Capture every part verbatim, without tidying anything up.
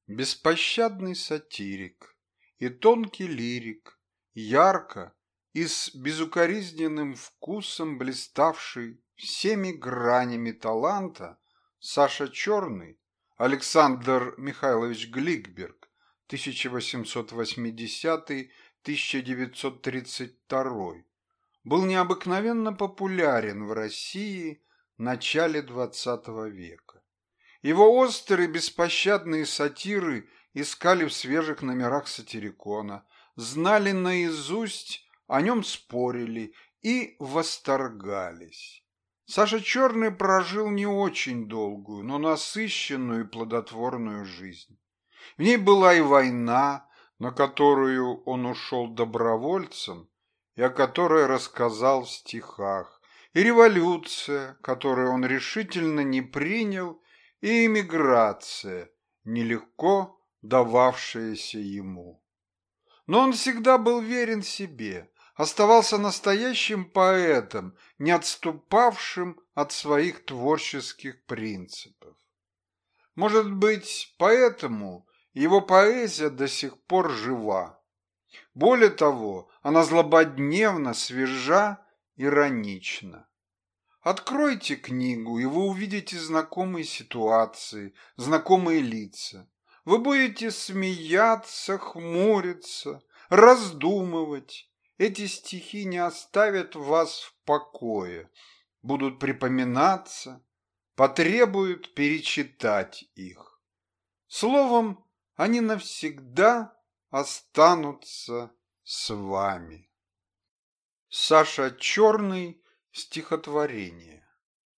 Беспощадный сатирик и тонкий лирик, ярко и с безукоризненным вкусом блиставший всеми гранями таланта, Саша Черный, Александр Михайлович Гликберг, тысяча восемьсот восьмидесятый — тысяча девятьсот тридцать второй, был необыкновенно популярен в России в начале двадцатого века. Его острые беспощадные сатиры искали в свежих номерах сатирикона, знали наизусть, о нем спорили и восторгались. Саша Черный прожил не очень долгую, но насыщенную и плодотворную жизнь. В ней была и война, на которую он ушел добровольцем, и о которой рассказал в стихах, и революция, которую он решительно не принял, и эмиграция, нелегко дававшаяся ему. Но он всегда был верен себе, оставался настоящим поэтом, не отступавшим от своих творческих принципов. Может быть, поэтому его поэзия до сих пор жива. Более того, она злободневна, свежа, иронична. Откройте книгу, и вы увидите знакомые ситуации, знакомые лица. Вы будете смеяться, хмуриться, раздумывать. Эти стихи не оставят вас в покое, будут припоминаться, потребуют перечитать их. Словом, они навсегда останутся с вами. Саша Черный. Стихотворение.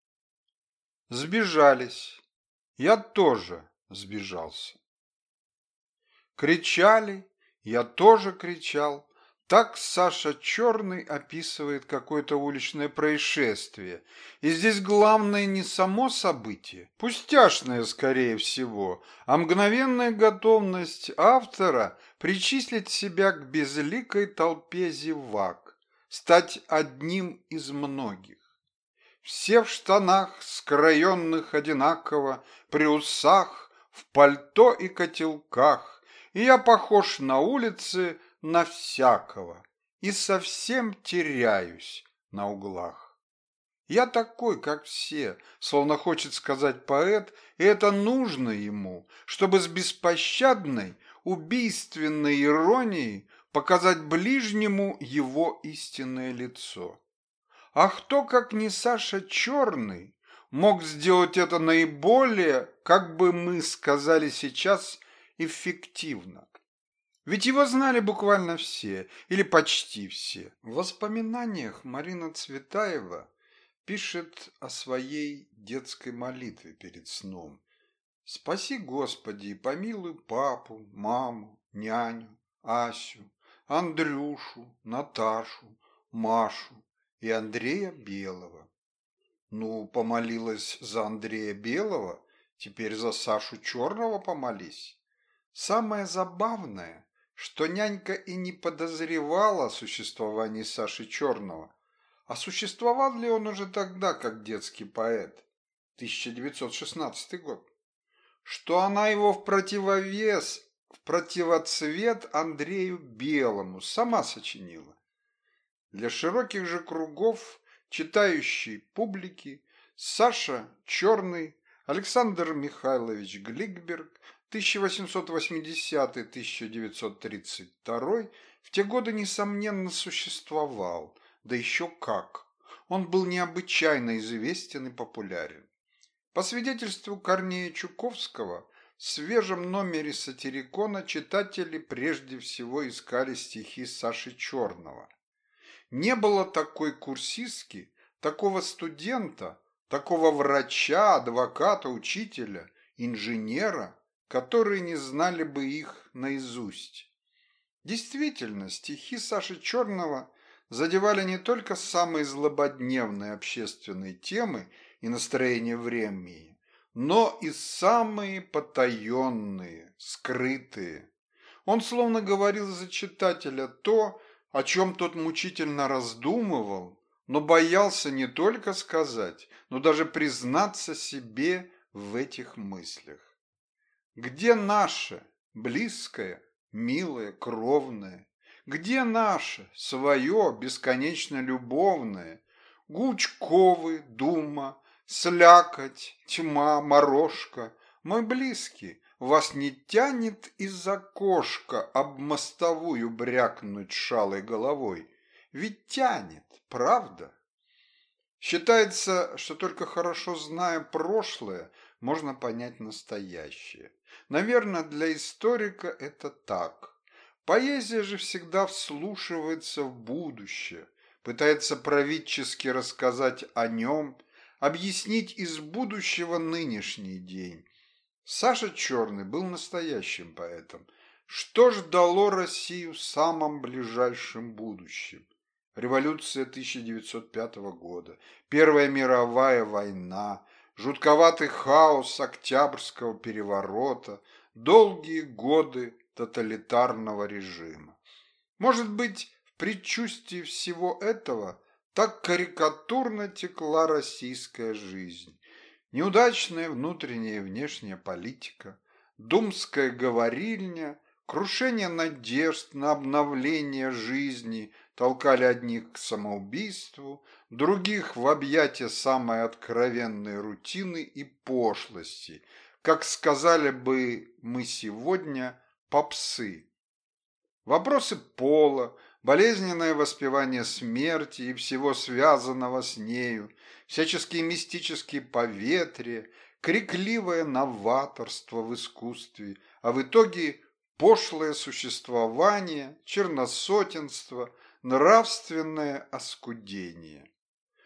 Сбежались. Я тоже сбежался. Кричали. Я тоже кричал. Так Саша Черный описывает какое-то уличное происшествие. И здесь главное не само событие, пустяшное скорее всего, а мгновенная готовность автора причислить себя к безликой толпе зевак, стать одним из многих. Все в штанах, скроенных одинаково, при усах, в пальто и котелках, и я похож на улице на всякого, и совсем теряюсь на углах. Я такой, как все, словно хочет сказать поэт, и это нужно ему, чтобы с беспощадной, убийственной иронией показать ближнему его истинное лицо. А кто, как не Саша Черный, мог сделать это наиболее, как бы мы сказали сейчас, эффективно? Ведь его знали буквально все, или почти все. В воспоминаниях Марина Цветаева пишет о своей детской молитве перед сном. «Спаси, Господи, и помилуй папу, маму, няню, Асю, Андрюшу, Наташу, Машу и Андрея Белого». Ну, помолилась за Андрея Белого, теперь за Сашу Черного помолись. Самое забавное, что нянька и не подозревала о существовании Саши Черного. А существовал ли он уже тогда, как детский поэт? тысяча девятьсот шестнадцатый год. Что она его в противовес, в противоцвет Андрею Белому сама сочинила. Для широких же кругов читающей публики Саша Черный, Александр Михайлович Гликберг, тысяча восемьсот восьмидесятый — тысяча девятьсот тридцать второй, в те годы, несомненно, существовал, да еще как. Он был необычайно известен и популярен. По свидетельству Корнея Чуковского, в свежем номере сатирикона читатели прежде всего искали стихи Саши Черного. Не было такой курсистки, такого студента, такого врача, адвоката, учителя, инженера, которые не знали бы их наизусть. Действительно, стихи Саши Черного задевали не только самые злободневные общественные темы и настроения времени, но и самые потаенные, скрытые. Он словно говорил за читателя то, о чем тот мучительно раздумывал, но боялся не только сказать, но даже признаться себе в этих мыслях. Где наше, близкое, милое, кровное? Где наше, свое, бесконечно любовное? Гуч ковы, дума, слякоть, тьма, морожка. Мой близкий, вас не тянет из окошка об мостовую брякнуть шалой головой? Ведь тянет, правда? Считается, что только хорошо зная прошлое, можно понять настоящее. Наверное, для историка это так. Поэзия же всегда вслушивается в будущее, пытается правительски рассказать о нем, объяснить из будущего нынешний день. Саша Черный был настоящим поэтом. Что ждало Россию в самом ближайшем будущем? Революция тысяча девятьсот пятого года, Первая мировая война, жутковатый хаос Октябрьского переворота, долгие годы тоталитарного режима. Может быть, в предчувствии всего этого так карикатурно текла российская жизнь. Неудачная внутренняя и внешняя политика, думская говорильня, крушение надежд на обновление жизни толкали одних к самоубийству, других в объятия самой откровенной рутины и пошлости, как сказали бы мы сегодня, попсы. Вопросы пола, болезненное воспевание смерти и всего связанного с нею, всяческие мистические поветрия, крикливое новаторство в искусстве, а в итоге пошлое существование, черносотенство, нравственное оскудение.